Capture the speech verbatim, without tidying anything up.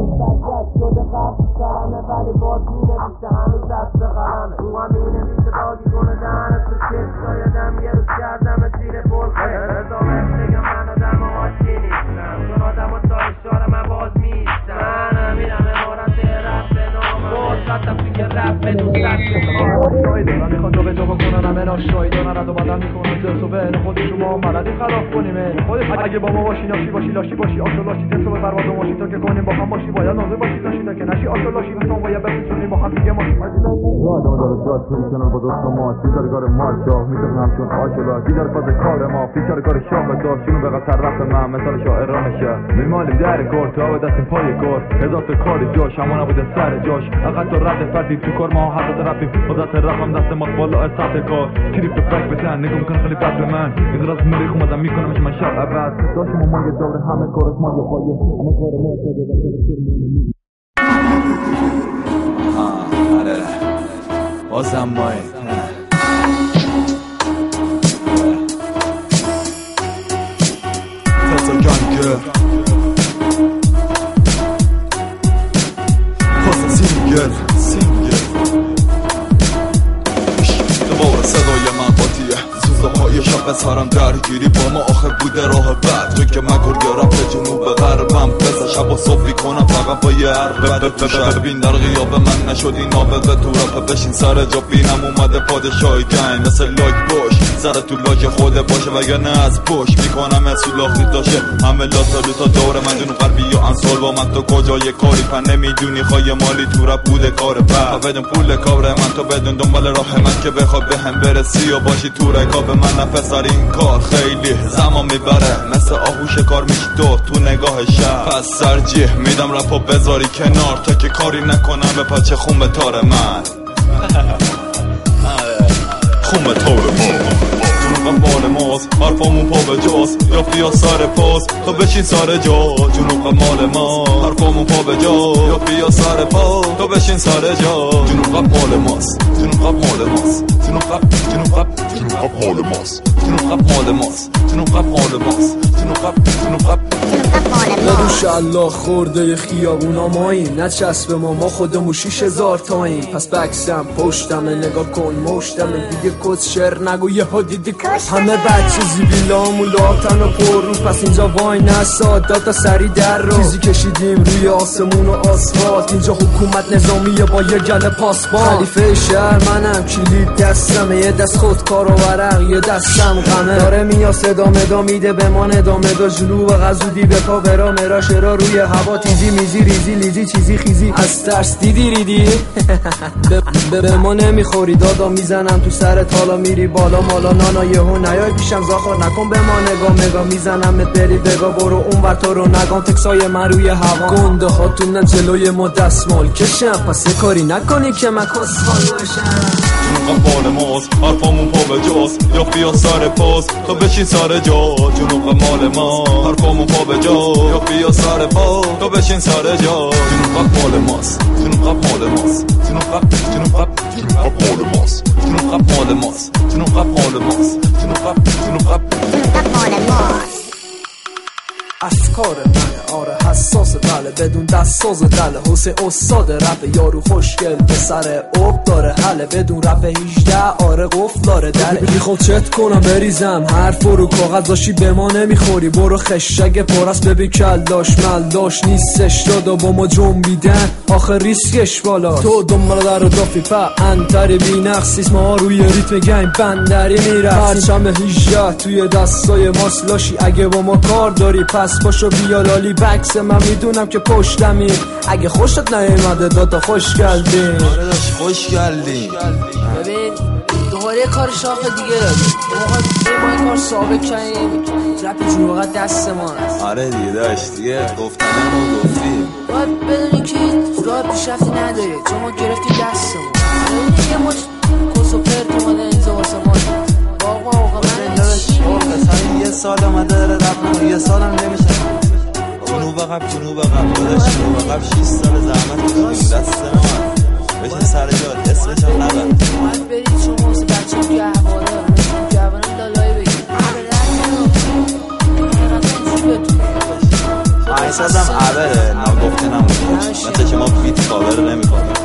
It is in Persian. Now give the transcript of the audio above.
برگشت شده قبل سرمه ولی باز مینویسه هنوز دست قلمه رو هم مینویسه داگی کنه دهنت تو چیز شایدم یه روز کردم زیر بلخه رضا بهت بگم من آدم عادی نیستم چون آدم و تا اشار من باز میستم من میرم امارت رفت نامم باز رفتم توی رفت تو سکت شایده من میخواد تو به جا بکنن همه ناشایده نرد و بدن میکنن جرس و بهن خودی شما ملدی خلاف کنیمه خودت اگه با ما باشی ناشی باشی لاشی باشی آشو لاشی جرس و به پرواز و ماشی تا که کنیم با هم باشی باید نازه باشی لاشی تا که نشی آشو لاشی میخوام باید بپیچونیم با هم دیگه ماشی رو آدم داره جاد توی کنن با دوست ما بیدار کار ما شاه میتونم چون آشلا بیدار فاز کار ما فیچار کار شاه داشتینو به قطر رفت من مثال شاعران شهر میمالیم در کار تا و دستیم پای کار هزار تا کار جاش همون نبوده سر جاش اقل تا رد فردی تو کار ما حضرت رفتیم خودت رفتم دست ما بالا سطح کار تریپ فک بتن نگاه میکنه خیلی بد به من این راست مریخ اومدم میکنمش من شب عبد داشتیم ما یه دور همه کارش ما یه پایه همه کار ما شده و آه آره بازم مای تتا گنگه پاسا سینگل سینگل دوباره صدای من قاطیه زوزه های شب سرم درگیری با ما آخه بوده راه بعد چون که من گرگه رفت جنوب غربم بزا شب و صبحی کنم فقط با یه عربه بپشه ببین در غیاب من نشدی نابغه تو رفت بشین سر جا بینم اومده پادشاهی گنگ مثل لاک باش سر تو لاک خوده باشه وگرنه از پشت میکنم اسولاخی داشه همه لاتالو تا دور من جنوب غربی یا انسال با من تو کجای کاری پن نمیدونی خواهی مالی تو رفت بوده کار بعد بدون پول کار من تو بدون دنبال راه من که بخواد به هم برسی و باشی تو رکاب من نفس سر این کار خیلی زمان میبره مثل آهوش کار میشی تو تو نگاه شب پس سرجیح میدم رپا بذاری کنار تا که کاری نکنم به پچه خون به تار من خون به تار من جنوب مال ماست حرفامون پا به جاست یا بیا سر پاس تا بشین سر جا جنوب مال ما حرفامون پا به جا یا بیا سر پا تا بشین سر جا جنوب مال ماست جنوب مال ماست جنوب جنوب جنوب مال ماست جنوب مال ماست جنوب مال ماست جنوب جنوب بدوش الله خورده خیابونا ماییم نچسب ما ما خودمون شیش هزار تاییم پس بکسم پشتم نگاه کن مشتم دیگه کس شر نگو یه ها دیدی کش همه بچه زیبیلامون لاتن و پر رو پس اینجا وای نساد داتا سری در رو چیزی کشیدیم روی آسمون و آسفالت اینجا حکومت نظامیه با یه گله پاسبان خلیفه شهر منم کلید دستمه یه دست خودکار و ورق یه دستم غمه داره میاد صدا مدا میده به ما ندامه دا جلو و غزودی به پا برا مرا شرا روی هوا تیزی میزی ریزی لیزی چیزی خیزی از ترس دیدی ریدی به ما نمیخوری دادا میزنم تو سر تالا میری بالا مالا نانا یهو نیای پیشم زاخار نکن به ما نگاه نگاه میزنم بری بگا برو اون ور تو رو نگام تکسای من روی هوا گنده هاتونن جلوی ما دستمال کشم پس کاری نکنی که من کسخال باشم جنوب مال ماست حرفامون پا به جاست یا بیا سر پاس تا بشین سر جا جنوب مال ما حرفامون پا به جا یا بیا سر پا تا بشین سر جا جنوب مال ماست جنوب مال ماست جنوب جنوب جنوب مال ماست جنوب مال ماست جنوب مال ماست جنوب جنوب مال ماست از کار منه آره حساس بله بدون دستاز دله حسین استاد رپ یارو خوشگل به سر اوب داره حله بدون رپ هجده آره قفل داره دله میخوام چت کنم بریزم حرف رو کاغذ داشی به ما نمیخوری برو خشگ پرست ببین کلداش ملداش نیستش دادا با ما جنبیدن آخه ریسکش بالا تو دنبال در و دافی پا انتری بی نقصیست ما روی ریتم گیم بندری میرفت پرچم هجده توی دستای ماست لاشی اگه با ما کار داری پس پاشو بیا لالی بکس من میدونم که پشتمی اگه خوشت نیومده دادا خوش گلدین آره داشت خوش گلدین ببین دوباره کار شاخ دیگه دادیم ما این کار ثابت کنیم رپ جنوبت دست ما هست آره دیگه داشت دیگه گفتنه ما گفتیم باید بدونی که راه پیشرفتی نداره چون ما گرفتیم دستمون آره یه مچ کس و پرت اومده اینجا واسه ما واقعا واقعا من داداش همین یه سال اومده داره رپ یه سالم نمیشه جنوب عقب جنوب عقب داداش جنوب عقب شش سال زحمت کشیدیم دست ما بشین سر جات اسمش هم نبر باید برید شما واسه بچه توی احواله جوانم لالایی بگید آهنگسازم عبره ناگفته نمونه مثل که ما بیت کاور نمی کنیم